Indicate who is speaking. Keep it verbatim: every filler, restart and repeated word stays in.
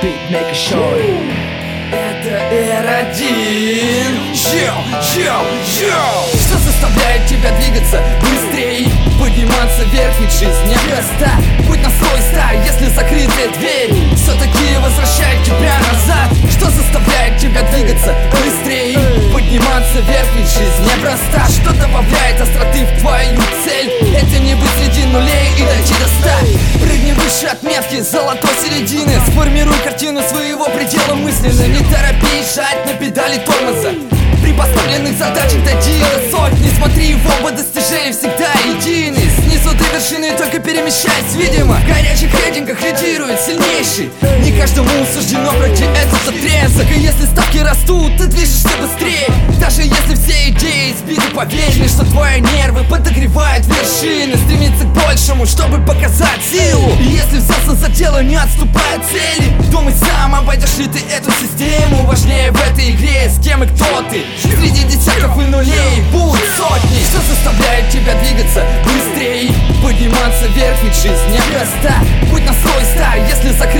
Speaker 1: Beatmaker Show. Это эр один. Йоу, йоу, йоу. Что заставляет тебя двигаться быстрее, подниматься вверх, ведь жизнь непроста. Путь на свой старт, если закрытые двери все-таки возвращает тебя назад. Что заставляет тебя двигаться быстрее, подниматься вверх, ведь жизнь непроста. Что добавляет остроты в твою цель? Это не быть среди нулей и дойти до ста. Прыгни выше отметки золотой середины. Сформируй картину своего предела мысленно. Не торопись жать на педали тормоза. При поставленных задачах дойди до сотни. Смотри в оба достижения всегда едины. Снизу до вершины только перемещаясь, видимо. В горячих рейтингах лидирует сильнейший. Не каждому суждено пройти этот отрезок. И если ставки растут, ты движешься быстрее. Даже если все идеи сбиты, поверь мне, что твои нервы подогревают вершины. Стремиться к большему, чтобы показать силу. И если взялся за дело, не отступая от цели, думай сам, обойдешь ли ты эту систему. Важнее в этой игре, с кем и кто ты. Среди десятков и нулей будут сотни. Что заставляет тебя двигаться быстрее, подниматься вверх, ведь жизнь непроста. Путь на свой старт, если закрыть